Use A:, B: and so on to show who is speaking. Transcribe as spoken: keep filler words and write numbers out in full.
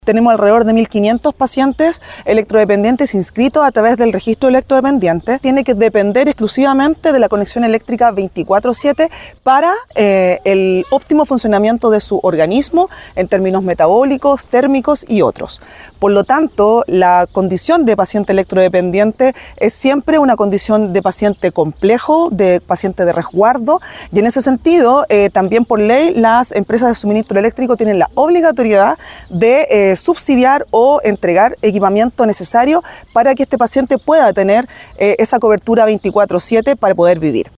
A: Tenemos alrededor de mil quinientos pacientes electrodependientes inscritos a través del registro electrodependiente. Tiene que depender exclusivamente de la conexión eléctrica veinticuatro siete para eh, el óptimo funcionamiento de su organismo en términos metabólicos, térmicos y otros. Por lo tanto, la condición de paciente electrodependiente es siempre una condición de paciente complejo, de paciente de resguardo, y en ese sentido, eh, también por ley, las empresas de suministro eléctrico tienen la obligatoriedad de eh, subsidiar o entregar equipamiento necesario para que este paciente pueda tener eh, esa cobertura veinticuatro siete para poder vivir.